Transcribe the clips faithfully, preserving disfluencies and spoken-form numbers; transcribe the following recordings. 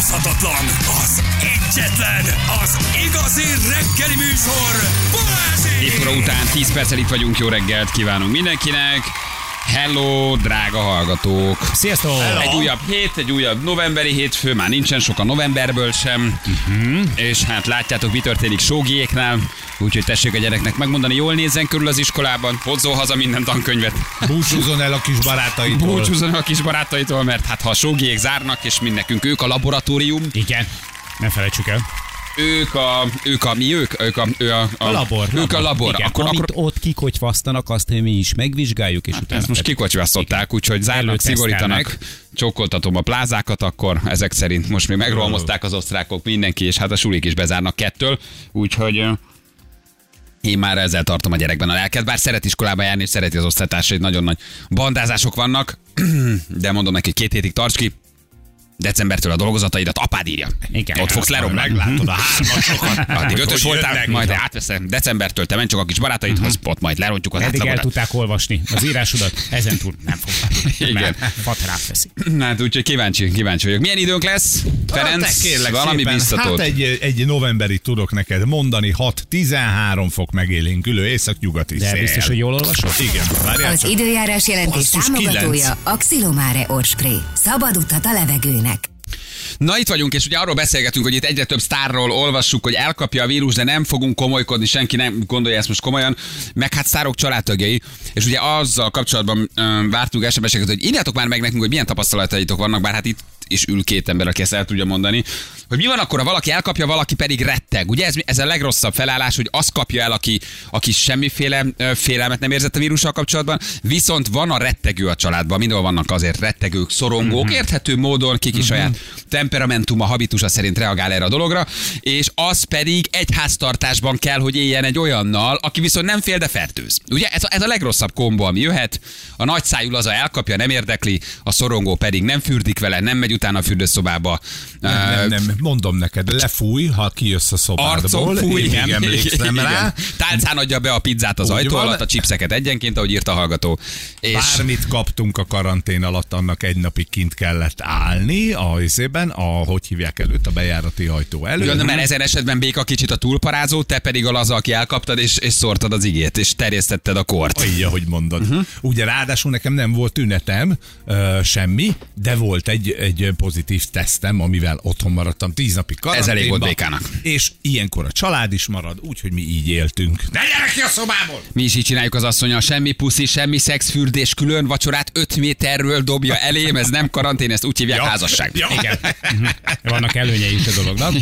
utánozhatatlan, az egyetlen, az igazi reggeli műsor, Balázsék! hét óra után tíz perccel itt vagyunk, jó reggelt kívánunk mindenkinek. Hello, drága hallgatók! Sziasztok! Hello. Egy újabb hét, egy újabb novemberi hétfő, már nincsen sok a novemberből sem. Uh-huh. És hát látjátok, mi történik Sógiéknál. Úgyhogy tessék a gyereknek megmondani, jól nézzen körül az iskolában, hozzon haza minden tankönyvet. Búcsúzzon el a kis barátaitól. Búcsúzzon el a kis barátaitól, mert hát ha a Sógiék zárnak, és mind nekünk ők a laboratórium. Igen, ne felejtsük el. Ők a, ők a, mi ők? Ők a, ő a, a, a labor. Ők labor. a labor. Igen, akkor, amit akkor... ott kikocsvasztanak, azt mi is megvizsgáljuk, és hát utána... ezt most kikocsvasztották, úgyhogy zárnak, szigorítanak, csókoltatom a plázákat, akkor ezek szerint most még megrohamozták az osztrákok mindenki, és hát a sulik is bezárnak kettől, úgyhogy... Én már ezzel tartom a gyerekben a lelket, bár szeret iskolába járni, és szereti az osztálytársait, nagyon nagy bandázások vannak, de mondom neki, két hétig tarts ki, decembertől a dolgozataidat apád írja. Igen. Ott fogsz leromlani. Meglátod a hármasokat. Addig ötös voltál, majd átveszem decembertől, te menj csak a kis barátaidhoz, ott majd lerontjuk az Eddig el átlagodat. tudták olvasni az írásodat, ezen túl nem fogták. Igen. Fater átveszi. Hát úgyhogy kíváncsi, kíváncsi vagyok. Milyen időnk lesz? Ferenc, Kérlek valami szépen, biztatót. Hát egy, egy novemberi tudok neked mondani, hat tizenhárom fok megélénkülő északnyugati De szél. biztos, hogy jól olvasod? Igen, várjál Az csak. időjárás jelentés Basszus, támogatója kilenc. Axilomare Orspray. Szabad utat a levegőnek. Na itt vagyunk, és ugye arról beszélgetünk, hogy itt egyre több sztárról olvassuk, hogy elkapja a vírus, de nem fogunk komolykodni, senki nem gondolja ezt most komolyan, meg hát sztárok családtagjai. És ugye azzal kapcsolatban ö, vártunk es em es-eket, hogy írjátok már meg nekünk, hogy milyen tapasztalataitok vannak, bár hát itt is ül két ember, aki ezt el tudja mondani, hogy mi van akkor, ha valaki elkapja, valaki pedig retteg. Ugye ez, ez a legrosszabb felállás, hogy azt kapja el, aki, aki semmiféle ö, félelmet nem érzett a vírussal kapcsolatban, viszont van a rettegő a családban, mindenhol vannak azért rettegők, szorongók, mm-hmm. érthető módon, kiki mm-hmm. saját temperamentuma, habitusa szerint reagál erre a dologra, és az pedig egy háztartásban kell, hogy éljen egy olyannal, aki viszont nem fél, de fertőz. Ugye ez a, ez a legrosszabb kombó, ami jöhet. A nagyszájú laza elkapja, nem érdekli, a szorongó pedig nem fürdik vele, nem megy utána a fürdőszobába. Nem, nem, nem, mondom neked, lefúj, ha kijössz a szobádból. Arcon fúj, Én igen, még emlékszem igen. rá. Tálcán adja be a pizzát az Úgy ajtó van. alatt, a chipseket egyenként, ahogy írt a hallgató. És Bármit kaptunk a karantén alatt, annak egy napig kint kellett állni a helyzében, a, hogy hívják előtt, a bejárati ajtó előtt. Jön, mert ezen esetben Béka kicsit a túlparázó, te pedig a laza, aki elkaptad, és, és szórtad az igét, és terjesztetted a kort. Így, ahogy mondod. Uh-huh. Ugye ráadásul nekem nem volt tünetem, ö, semmi, de volt egy, egy pozitív tesztem, amivel otthon maradtam tíz napig karanténban. Ez elég volt Békának. És ilyenkor a család is marad, úgyhogy mi így éltünk. Ne gyere ki a szobából! Mi is így csináljuk az asszonya, semmi puszi, semmi szexfürdés, külön vacsorát öt méterről dobja elém, ez nem karantén, ezt úgy hívják Ja. házasság. Ja. Igen. Vannak előnyei is a dolognak.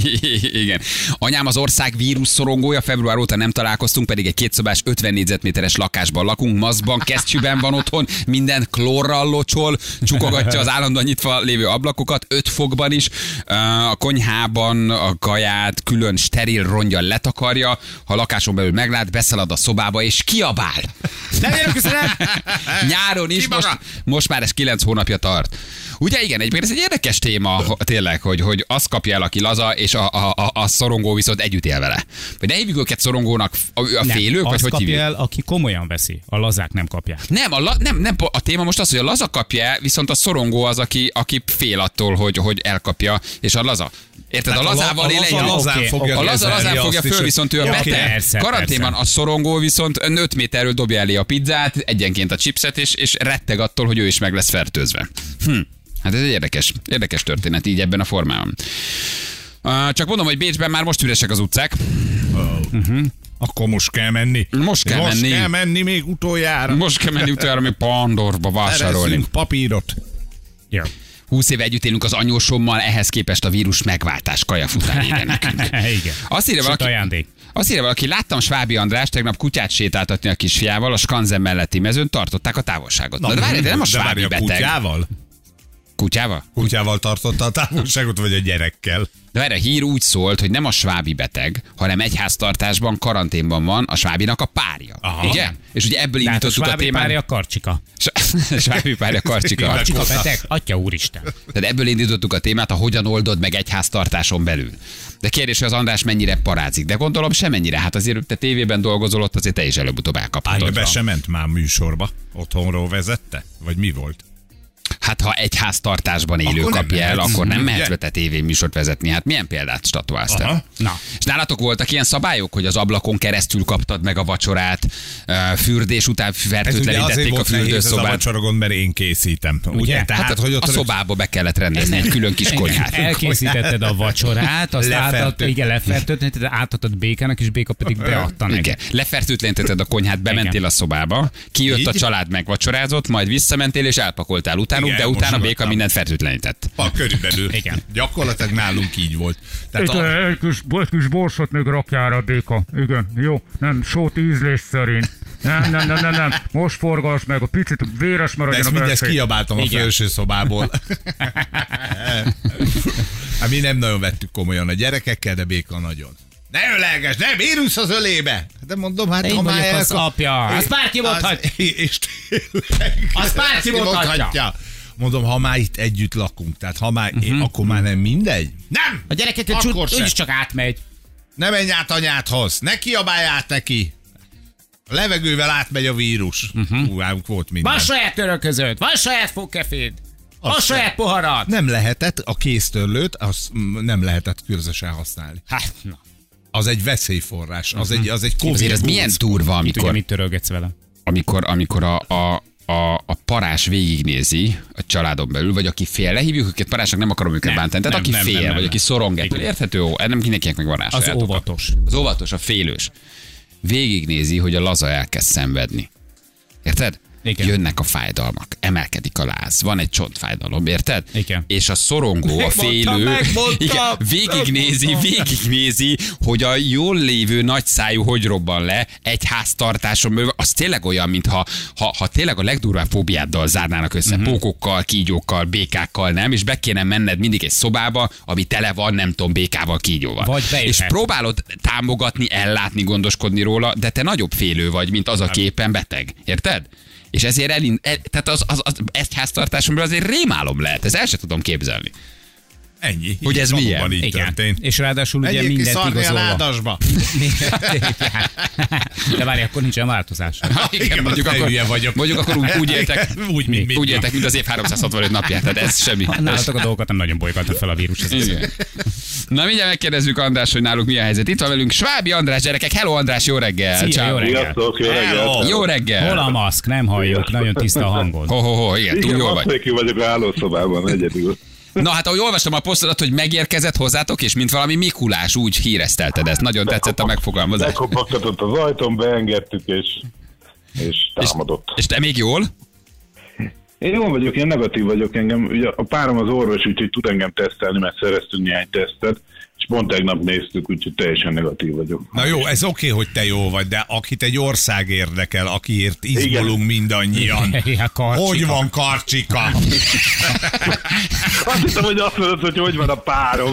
Igen. Anyám az ország vírus szorongója, február óta nem találkoztunk, pedig egy kétszobás ötven négyzetméteres lakásban lakunk, maszkban, kesztyűben van otthon, minden klórral locsol, csukogatja az állandóan nyitva lévő ablakokat, öt fokban is, a konyhában a kaját külön steril rongyal letakarja, ha a lakáson belül meglát, beszalad a szobába és kiabál. Nem érök köszönöm! Nyáron is, most, most már ez kilenc hónapja tart. Ugye igen, egyébként ez egy érdekes téma tényleg, hogy, hogy azt kapja el, aki laza, és a, a, a, a szorongó viszont együtt él vele. Vagy ne hívjuk őket szorongónak, a, a félők, nem, vagy hogy kapja hívjuk? el, aki komolyan veszi. A lazák nem kapják. Nem, a, la, nem, nem, a téma most az, hogy a laza kapja el, viszont a szorongó az, aki, aki fél attól, hogy, hogy elkapja, és a laza. Érted? Hát a a la- lazával a él laza egy lazán okay, fogja A laza kezelni lazán fogja azt is, föl, hogy- viszont ő a Ja, beteg. persze, Karanténban persze. a szorongó viszont öt méterről dobja elé a pizzát, egyenként a chipset, és, és retteg attól, hogy ő is meg lesz fertőzve. Hm. Hát ez egy érdekes, érdekes történet így ebben a formában. Uh, csak mondom, hogy Bécsben már most üresek az utcák. Oh. Uh-huh. Akkor most kell menni. Most kell most menni. kell menni még utoljára. Most kell menni utána még Pandorba vásárolni. Szerezzünk papírot. Ja. húsz éve együtt élünk az anyósommal, ehhez képest a vírus megváltás kajafutár ide nekünk. Igen. Azt írja Sőt, valaki, ajándék. azt írja valaki, láttam Svábi András tegnap kutyát sétáltatni a kisfiával, a Skanzen melletti mezőn tartották a távolságot. Na, de várj, de nem a de várj, Svábi a beteg. kutyával? Kutyával? Kutyával tartotta a távolságot, vagy a gyerekkel? De erre hír úgy szólt, hogy nem a Svábi beteg, hanem egy háztartásban, karanténban van a Svábinak a párja. Aha. Igen? És ugye ebből De hát a indítottuk a Svábi témát. párja Karcsika. Svábi párja Karcsika. Karcsika beteg? Atya úristen. Tehát ebből indítottuk a témát, a hogyan oldod meg egy háztartáson belül. De kérdés, hogy az András mennyire parázik. De gondolom semennyire. Hát azért te tévében dolgozol, ott azért te is előbb-utóbb Állj, elkaphatod. be se ment már műsorba. Otthonról vezette? Vagy mi volt? Hát ha egy háztartásban élő Akkor nem kapja el, mehetsz. akkor nem Ugye? mehet te tévéműsort vezetni. Hát milyen példát statuálsz Aha. te? Na, És nálatok voltak ilyen szabályok, hogy az ablakon keresztül kaptad meg a vacsorát, ö, fürdés után Ez ugye azért fertőtlenítették a volt nehéz ez a fürdőszobát. vacsora mert én készítem. Ugye? Ugye? Tehát, Hát hogy a, ott a szobába be kellett rendezni egy külön kis konyhát. elkészítetted a vacsorát, azt Lefertőt. átadtad, igen, lefertőtted, átadtad Békának, és Béka pedig beadta neki. Igen. Lefertőtlenítetted a konyhát, bementél Igen. a szobába, kijött a Így. család, megvacsorázott, majd visszamentél és elpakoltál utánuk, Igen, de utána Béka mosogattam. mindent fertőtlenített. A körülbelül. Igen. Gyakorlatilag nálunk így volt. Tehát a, Egy kis, egy kis borsot még rakjára, Béka. Igen, jó. Nem, sót ízlés szerint. Nem, nem, nem, nem, nem. Most forgass meg, a picit véres de maradjon ezt a mindezt belfény. kiabáltam a Igen. felső szobából. Hát mi nem nagyon vettük komolyan a gyerekekkel, de Béka nagyon. Ne ölelges, ne vírus az ölébe! De mondom, hát Én ha már vagyok az elkap- apja. Azt bárki mondhat. Az- És tényleg. Azt bárki Ezt mondhatja. Mondom, ha már itt együtt lakunk, tehát ha már, uh-huh. én, akkor már nem mindegy. Nem! A gyereket Akkor csut, se. úgyis csak átmegy. Ne menj át anyádhoz, ne kiabálj át neki. A levegővel átmegy a vírus. Uh-huh. Ú, nálunk volt minden. Van saját törölköződ, van saját fogkeféd, van Azt saját poharad. Nem lehetett, a kéztörlőt azt mm, nem lehetett közösen használni. Hát, na. Az egy veszélyforrás, az egy, az egy Azért ez Covid milyen durva, Tudja, amikor, mit törölgetsz vele? amikor, amikor a, a, a, a parás végignézi a családon belül, vagy aki fél, lehívjuk őket parásnak, nem akarom őket Nem, bántani, tehát nem, aki nem, fél, nem, nem, vagy nem. aki szorong ettől, Igen. érthető, jó, nem mindenkinek megvan rá Az sajátok. óvatos. Az óvatos, a félős. Végignézi, hogy a laza elkezd szenvedni. Érted? Igen. Jönnek a fájdalmak, emelkedik a láz, van egy csontfájdalom, érted? Igen. És a szorongó, a félő, megmondtam. igen, végignézi, végignézi, hogy a jól lévő nagyszájú hogy robban le egy háztartáson belül. Az tényleg olyan, mintha ha, ha tényleg a legdurvább fóbiáddal zárnának össze, Mhm. uh-huh. pókokkal, kígyókkal, békákkal, nem, és be kéne menned mindig egy szobába, ami tele van, nem tudom, békával, kígyóval. Vagy bejöhet. És próbálod támogatni, ellátni, gondoskodni róla, de te nagyobb félő vagy, mint az a képen beteg. Érted? És ezért elind, el, tehát az, az, az egy háztartásomból azért rémálom lehet, ez el sem tudom képzelni. Ennyi. Hogy ez Valóban milyen? így Igen. történt. És ráadásul ugye Menjék ki mindent szarni a igazolva. ládasba. De várj, akkor nincsen változás. Igen, mondjuk te akkor, hülye vagyok. mondjuk akkor úgy, úgy éltek, Úgy, mint mi. úgy éltek, mint az év háromszázhatvanöt napját, tehát ez semmi. Nálatok a dolgokat nem nagyon bolygatta fel a vírus. Ez Igen. Na mindjárt megkérdezzük András, hogy náluk mi a helyzet. Itt van velünk Svábi András, gyerekek. Hello András, jó reggel. Szia, Ciao. jó reggel. Sziasztok, jó reggelt! Hello. Jó reggel. Hol a maszk? Nem halljuk, nagyon tiszta a hangod. Ho, ho, ho, igen, túl Igen, jól vagy. maszknélkül vagyok a hálószobában egyedül. Na hát, ahogy olvastam a posztodat, hogy megérkezett hozzátok, és mint valami Mikulás, úgy híresztelted ezt. Nagyon tetszett a megfogalmazás. Megkopogtatott az ajtón, beengedtük, és, és támadott. És te még jól? Én jól vagyok, én negatív vagyok engem. Ugye a párom az orvos, úgyhogy tud engem tesztelni, mert szereztünk néhány tesztet, és pont tegnap néztük, úgyhogy teljesen negatív vagyok. Na jó, ez oké, hogy te jó vagy, de akit egy ország érdekel, akiért izgulunk mindannyian. Ja, Karcsika. Hogy van Karcsika? Azt hittem, hogy azt mondod, hogy hogy van a párom.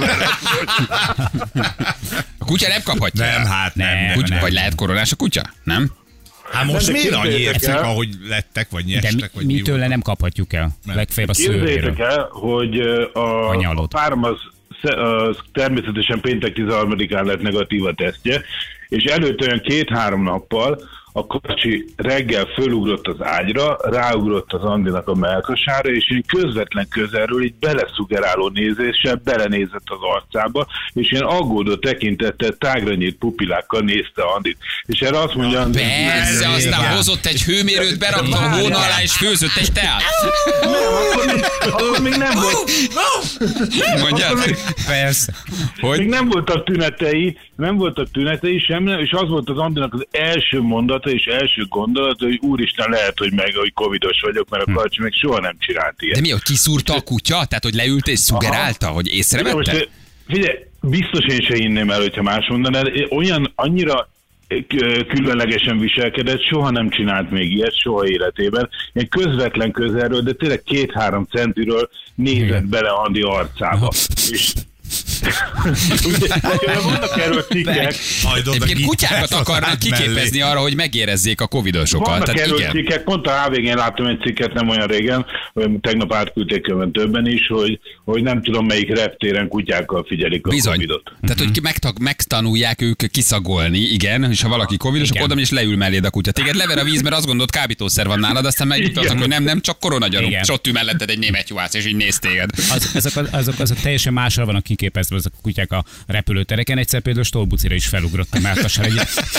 A kutya nem kaphatja. Nem, hát nem. Nem, nem, Kutya, nem. vagy lehet koronás a kutya? Nem? Hát most De miért annyi képzeljétek értek, el- ahogy lettek, vagy De nyestek, mi, vagy mi mi tőle volt? nem kaphatjuk el. Nem. Legfeljebb a szőréről. Képzeljétek el, hogy ö, a, Anyalod. a párom az, sze- az természetesen péntek tizenharmadikán lett negatív a tesztje, és előtt olyan két-három nappal a Karcsi reggel fölugrott az ágyra, ráugrott az Andinak a melkasára, és én közvetlen közelről így beleszugeráló nézéssel belenézett az arcába, és ilyen aggódó tekintettel tágra nyílt pupillákkal nézte Andit. És erre azt mondja Andi, Persze, aztán Igen. hozott egy hőmérőt, berakta a hón alá, és főzött egy teát. nem, akkor még, akkor még nem volt, Mondjad? Persze. Hogy? még nem voltak tünetei, nem voltak tünetei sem, és az volt az Andinak az első mondata és első gondolata, hogy úristen, lehet, hogy meg, hogy covidos vagyok, mert a Karcsi még soha nem csinált ilyet. De mi, hogy kiszúrta a kutya? Tehát, hogy leült és szugerálta, hogy Figyelj, észrevette? most, figyelj, biztos én se inném el, hogyha más mondanád. Olyan, annyira k- különlegesen viselkedett, soha nem csinált még ilyet, soha életében. Ilyen közvetlen közelről, de tényleg két-három centiről nézett bele Andi arcába. És Ugye, vannak erről cikkek, Majd oda Egyébként ki- kutyákat a akarnak ágy mellé. kiképezni arra, hogy megérezzék a covidosokat. vannak Tehát erről igen. cikkek, pont a há vé gén láttam egy cikket nem olyan régen, vagy tegnap átküldték önben többen is, hogy, hogy nem tudom melyik reptéren kutyákkal figyelik a Bizony. Covidot. Tehát, hogy megtag, megtanulják ők kiszagolni, igen, és ha valaki covidos, akkor oda megy és leül melléd a kutya. Téged lever a víz, mert azt gondolod, kábítószer van nálad, aztán megnyugtatnak, hogy nem, nem, csak koronagyanú. Igen. És ott ül melletted egy német juhász, és így néz téged. Az, azok, azok, azok teljesen másra vannak kiképezve azok a kutyák a repülőtereken. Egyszer például Stolbucira is felugrottam mellkassal egy.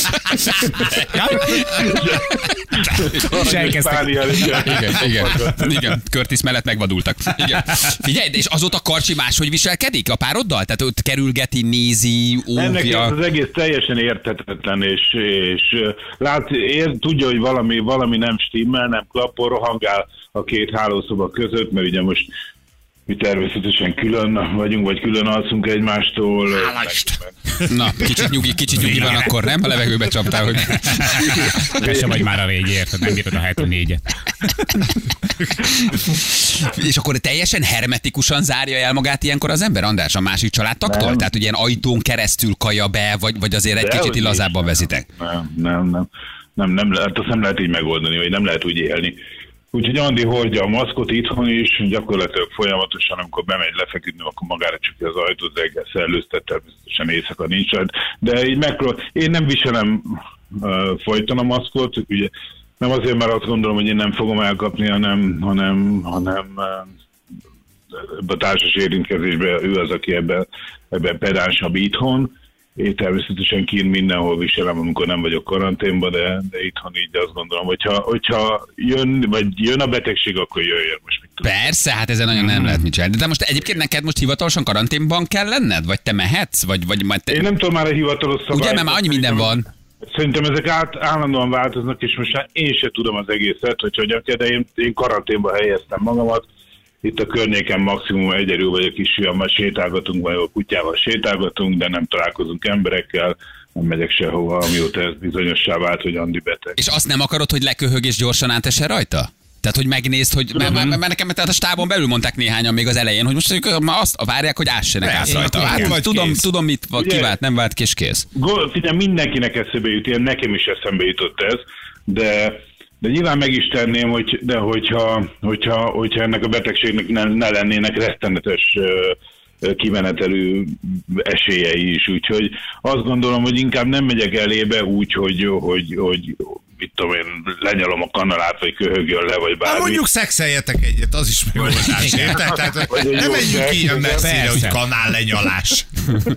És elkezdtek. Pálián, igen. Igen, igen, igen, Curtis mellett megvadultak. Igen. Figyelj, de és azóta Karcsi máshogy viselkedik a pároddal? Tehát ott kerülgeti, nézi, Ennek óvja. az egész teljesen érthetetlen, és, és lát, ér, tudja, hogy valami, valami nem stimmel, nem klappol, rohangál a két hálószoba között, mert ugye most mi természetesen külön vagyunk, vagy külön alszunk egymástól. Na, kicsit nyugi, kicsit nyugi van akkor, nem? A levegőbe csaptál, hogy... Te sem vagy már a régi, érted? Nem bírod a hetvennégyet. És akkor teljesen hermetikusan zárja el magát ilyenkor az ember, András, a másik családtagtól? Nem. Tehát, hogy ilyen ajtón keresztül kaja be, vagy, vagy azért egy De kicsit hogy lazábban is. veszitek? Nem, nem, nem. Nem, nem, lehet, azt nem lehet így megoldani, vagy nem lehet úgy élni. Úgyhogy Andi hordja a maszkot itthon is, gyakorlatilag folyamatosan, amikor bemegy lefeküdni, akkor magára csukja az ajtót, reggel szellőztet, természetesen éjszaka nincs. De így megpróbál, én nem viselem uh, folyton a maszkot, ugye nem azért, mert azt gondolom, hogy én nem fogom elkapni, hanem, hanem, hanem uh, ebben a társas érintkezésben ő az, aki ebben, ebben pedánsabb itthon. Én természetesen kint mindenhol viselem, amikor nem vagyok karanténban, de, de itthon így azt gondolom, hogyha, hogyha jön, vagy jön a betegség, akkor jöjjön. Most mit tudom. Persze, hát ezen nagyon nem lehet mit csinálni. De most egyébként neked most hivatalosan karanténban kell lenned? Vagy te mehetsz? Vagy, vagy majd te... Én nem tudom már a hivatalos szabályt. Ugye, mert már annyi minden van. Szerintem ezek át, állandóan változnak, és most már én se tudom az egészet, hogy hogyan kell, de én, én karanténba helyeztem magamat. Itt a környéken maximum egyedül vagy a kisfiammal sétálgatunk, vagy a kutyával sétálgatunk, de nem találkozunk emberekkel, nem megyek sehova, amióta ez bizonyossá vált, hogy Andi beteg. És azt nem akarod, hogy leköhög és gyorsan átesse rajta? Tehát, hogy megnézd, hogy mert, mert, mert nekem tehát a stábon belül mondták néhányan még az elején, hogy most ők már azt várják, hogy ássenek át Persze, rajta. akkor Hát, vagy tudom, kész. tudom, mit Ugye? kivált, nem vált, és kész. Gol, figyelj, mindenkinek eszébe jut, ilyen nekem is eszembe jutott ez, de, de nyilván meg is tenném, hogy, de hogyha, hogyha, hogyha ennek a betegségnek ne, ne lennének rettenetes ö, kimenetelű esélyei is, úgyhogy azt gondolom, hogy inkább nem megyek elébe úgy, hogy, hogy, hogy mit tudom én, lenyalom a kanalát, vagy köhögjön le, vagy Hát bármi. mondjuk szexeljetek egyet, az is megoldás, érted? Tehát Vagy egy nem jó menjünk szex, ilyen igen. messzire, hogy Persze. kanál lenyalás.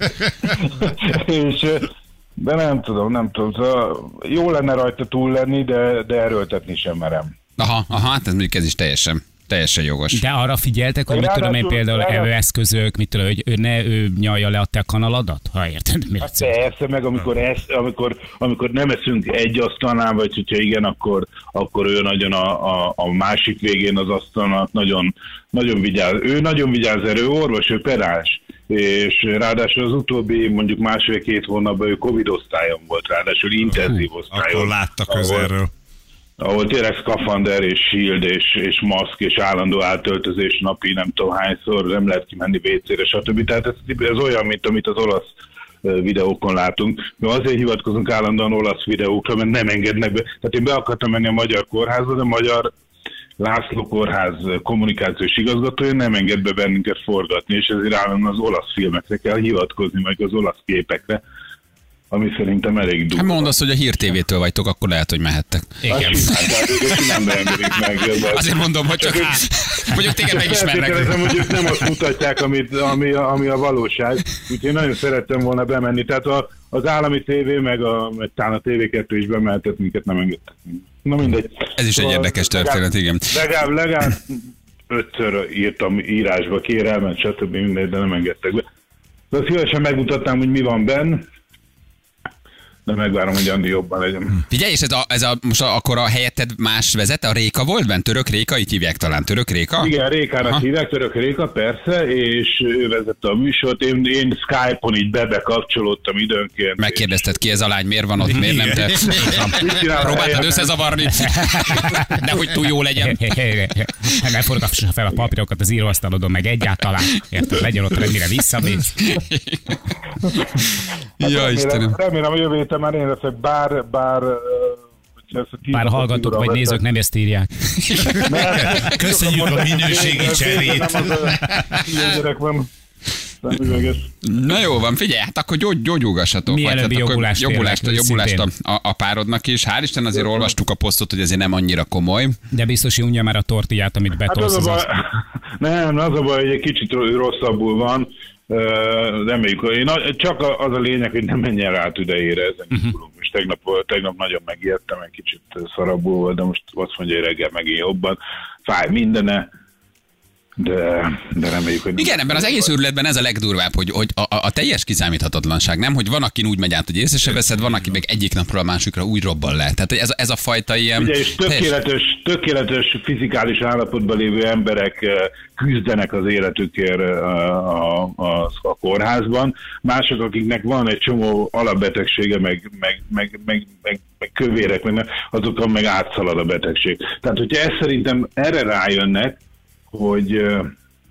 És, de nem tudom, nem tudom. Szóval jó lenne rajta túl lenni, de, de erőltetni sem merem. Aha, aha, hát ez mondjuk ez is teljesen, teljesen jogos. De arra figyeltek, hogy mit tudom én Ráadásul- például ráadásul- evőeszközök, mit tudom, hogy ő ne ő nyalja le a te kanaladat? Ha érted, miért? Hát persze, meg amikor, esz, amikor, amikor nem eszünk egy asztalnál, vagy hogyha igen, akkor, akkor ő nagyon a, a, a másik végén az asztalnak nagyon, nagyon vigyáz. Ő nagyon vigyáz erő, orvos, ő pedás. És ráadásul az utóbbi mondjuk másfél-két hónapban ő Covid osztályon volt, ráadásul intenzív osztályon. Akkor látta ahol- közelről. ahol tényleg szkafander és shield és, és maszk és állandó átöltözés napi nem tudom hányszor, nem lehet kimenni vécére, stb. Tehát ez, ez olyan, mint amit az olasz ö, videókon látunk. Mi azért hivatkozunk állandóan olasz videókra, mert nem engednek be. Tehát én be akartam menni a Magyar Kórházba, de a Magyar László Kórház kommunikációs igazgatója nem enged be bennünket forgatni, és ezért állandóan az olasz filmekre kell hivatkozni, meg az olasz képekre, ami szerintem elég durva. Hát mondd azt, hogy a Hír té vétől vagytok, akkor lehet, hogy mehettek. Igen. Hát, tehát ők ezt nem berengedik meg. de- Azért mondom, hogy csak mondjuk téged megismernek. Feltételezem, hogy ők nem azt mutatják, amit, ami, a, ami a valóság. Úgyhogy én nagyon szerettem volna bemenni. Tehát a, az állami tévé, meg, a, meg talán a té vé kettő is bemeltett, minket nem engedtek. Na mindegy. Ez is egy érdekes történet, igen. Legalább, legalább ötször írtam írásba kérelmet, stb. Mindegy, de nem engedtek be. De szívesen megmutatnám, hogy mi van benn. de megvárom, hogy Andi jobban legyen. Figyelj, és ez a, ez a, most a, akkor a helyetted más vezet? A Réka volt benne? Török Réka, így hívják talán. Török Réka? Igen, Rékának Aha. hívják, Török Réka, persze, és ő vezette a műsort. Én, én Skype-on így bebe-kapcsolódtam időnként. Megkérdezted ki ez a lány, miért van ott, miért nem te? Próbáltad összezavarni, de hogy túl jó legyen. Ne forgassa fel a papírokat az íróasztalodon, meg egyáltalán. Érted, legyen ott, mire visszamész. Ja, remélem, Istenem. remélem, hogy jövő héten már én leszek, bár, bár, Bár hallgatók vagy nézők nem ezt írják. Köszönjük a minőségi cserét. Ilyen gyerek van. Nem üveges. Na jó van, figyelj, hát akkor gyógy, gyógyulgassatok. Mielőbbi Vagy hát akkor jobbulást jobbulást, tényleg, jobbulást a, őszintén. a, a párodnak is. Hál' Isten azért olvastuk a posztot, hogy ezért nem annyira komoly. De biztos, hogy unja már a tortillát, amit Hát betolsz az a az baj, nem, az a baj, hogy egy kicsit rosszabbul van. Uh, reméljük, én a- csak a- az a lényeg, hogy nem menjen rá idejére, ezen indulunk. És tegnap, tegnap nagyon megijedtem, egy kicsit szarabbul volt, de most azt mondja, hogy reggel megint jobban. Fáj mindene, de, de reméljük, hogy... nem. Igen, ebben az egész őrületben ez a legdurvább, hogy, hogy a, a, a teljes kiszámíthatatlanság, nem? Hogy van, akin úgy megy át, hogy észre se veszed, van, aki meg egyik napról a másikra úgy robban le. Tehát hogy ez, a- ez a fajta ilyen... Ugye, és tökéletes, tökéletes fizikális állapotban lévő emberek eh, küzdenek az életükért eh, a, a, a kórházban. Mások, akiknek van egy csomó alapbetegsége, meg, meg, meg, meg, meg, meg kövérek, meg, azokon meg átszalad a betegség. Tehát, hogyha ezt szerintem erre rájönnek, hogy, eh,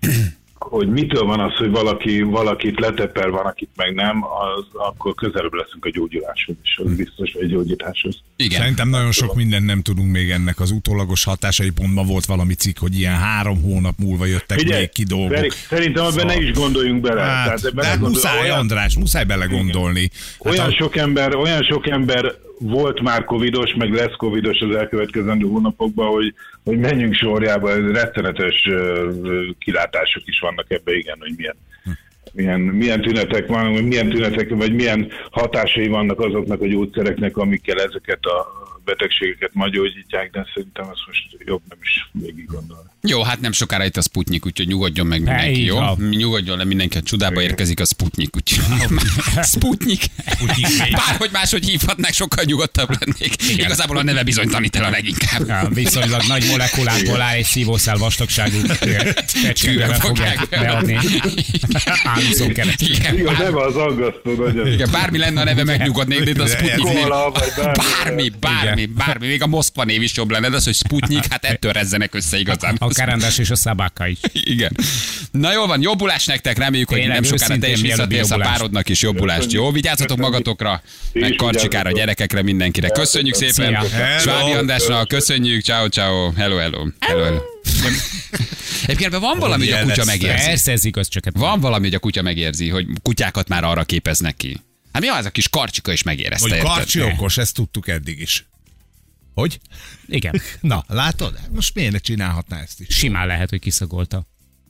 hogy mitől van az, hogy valaki, valakit letepel, van, akit meg nem, az, akkor közelebb leszünk a gyógyuláshoz, és az biztos, hogy egy gyógyításhoz. Igen. Szerintem nagyon sok mindent nem tudunk még ennek az utólagos hatásai. Pontban volt valami cikk, hogy ilyen három hónap múlva jöttek Figyelj, még ki dolgok. Feri, szerintem ebben ne is gondoljunk bele. Hát, Tehát ebben de ne hát gondol- muszáj, olyan- András, muszáj belegondolni. Hát Olyan a- sok ember, olyan sok ember volt már covidos, meg lesz covidos az elkövetkezendő hónapokban, hogy, hogy menjünk sorjába, rettenetes ö, ö, kilátások is vannak ebbe, igen, hogy milyen, milyen, milyen tünetek van, milyen tünetek, vagy milyen hatásai vannak azoknak a gyógyszereknek, amikkel ezeket a betegségeket majd gyógyítják, de szerintem ezt most jobb nem is végig gondolni. Jó, hát nem sokára itt a Sputnik, úgyhogy nyugodjon meg mindenki, így jó? van. Nyugodjon le mindenki, a csodába érkezik a Sputnik, úgyhogy... Sputnik. Bárhogy máshogy hívhatnák, sokkal nyugodtabb lennék. Igen. Igazából a neve bizonytanít el a leginkább. Ja, viszonylag nagy molekulákból áll, egy szívószál vastagságú fecskővel fogják fogják beadni. Ánuszon keresztül. Igen, Igen, bár, neve az aggasztó nagyon. igen, bármi lenne a neve, megnyugodnék, de itt a Sputnik név. Koala, vagy bármi. Bármi, bármi, bármi. Még a Moszkva név is jobb lenne, de az, hogy Sputnik, hát ettől rezzenek össze igazán. A Karandás és a Szabáka is. Igen. Na jól van, jobbulás nektek, reméljük, hogy Tényleg, nem sokára te is őszintén mielőbbi visszatérsz a jobbulást. párodnak is jobbulást. Jó, vigyázzatok magatokra, Ti meg is Karcsikára, vigyázzatok. gyerekekre, mindenkire. Köszönjük szépen. Szia. Svábi Andrásnak, köszönjük, ciao, ciao, hello, hello. hello, hello. Egyébként ebben van valami, hogy a kutya jelezte? megérzi. Persze, ez igaz, csak hát Van valami, hogy a kutya megérzi, hogy kutyákat már arra képeznek ki. Hát mi az, a kis Karcsika is megérezte, Hogy érted? Karcsi okos, ezt tudtuk eddig is. Hogy? igen, Na, látod? Most miért ne csinálhatná ezt is? simán lehet, hogy kiszagolta.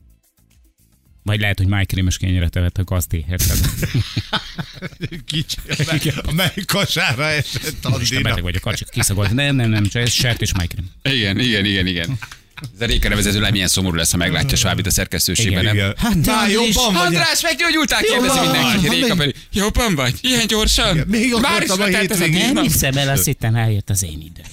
Vagy lehet, hogy májkrémes kenyeret evett a gazdi, érted? Kicsi, a melyik kasára esett Most beteg Andina. vagy a kacsik, kiszagolt. Nem, nem, nem, csak ez sertés májkrém. Igen, igen, igen, igen. Ez a Réka nevezező le milyen szomorú lesz, ha meglátja Svábit a szerkesztőségben, nem? Igen. Hát, Már jobban vagy. András, meggyógyultál, kérdezi mindenki. Réka pedig, jobban vagy? Ilyen gyorsan? Igen, még Már is akartam a letelt ez a hétvégén. tíz Nem nap. hiszem el, azt hittem eljött az én időm.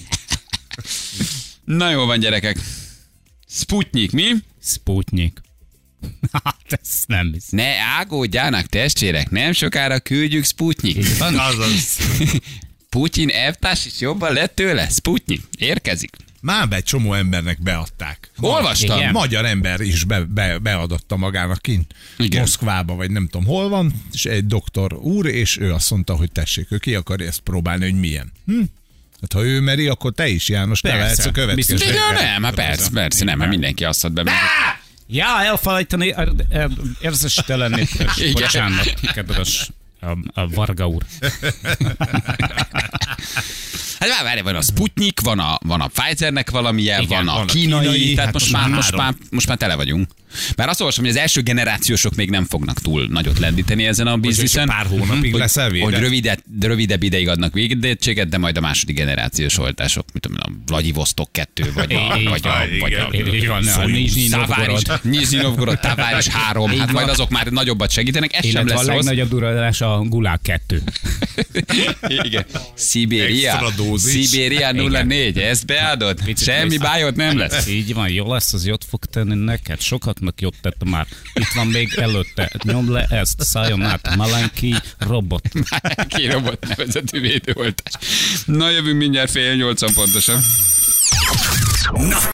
Na jó van, gyerekek. Sputnik, mi? Sputnik. Hát ezt nem hiszem. Ne ágódjának, testvérek, nem sokára küldjük Sputnik. Így van? Azaz. Putyin elvtárs is jobban lett tőle? Sputnik, érkezik. Már be egy csomó embernek beadták. Olvastam. Igen. Magyar ember is be, be, beadatta magának kint. Igen. Moszkvába, vagy nem tudom hol van, és egy doktor úr, és ő azt mondta, hogy tessék, ő ki akarja ezt próbálni, hogy milyen. Hm? Hát ha ő meri, akkor te is, János, te Persze. lehetsz a következő. Biztos, Ja, Igen. nem, hát persze, persze, nem, hát mindenki azt ad be. Ja, elfelejteni, érzéstelenni. Igen. Bocsánat, kedves a, a Varga úr. Hát várj, van a Sputnik, van a, van a Pfizernek valamilyen, Igen, van a van a kínai, kínai, tehát hát most, most már, már most, már, három. most már tele vagyunk. Bár azt olvasom, hogy az első generációsok még nem fognak túl nagyot lendíteni ezen a Hogy bizniszen. pár hónapig hogy, leszel védett. hogy rövidebb, rövidebb ideig adnak védettséget, de majd a második generációs oltások, mint tudom, a Vladivostok kettő, vagy a, Így vagy a, van, vagy a, igen. Így van, a Nizhny Novgorod. Nizhny Novgorod, Tavares három, hát Így majd van. azok már nagyobbat segítenek, ez sem Illetve a lesz rossz. legnagyobb durralás a Gulag kettő. Igen. Szibéria. Extra dózis. Szibéria nulla négy, ezt beadod? Semmi bájod nem lesz. Így van, jó lesz, az jót fog tenni neked. Sokatnak jót tett már. Itt van még előtte. Nyomd le ezt, szálljon át. Malenki robot. Ki robot nevezetű védőoltás. Na jövünk mindjárt fél nyolcan pontosan. Na,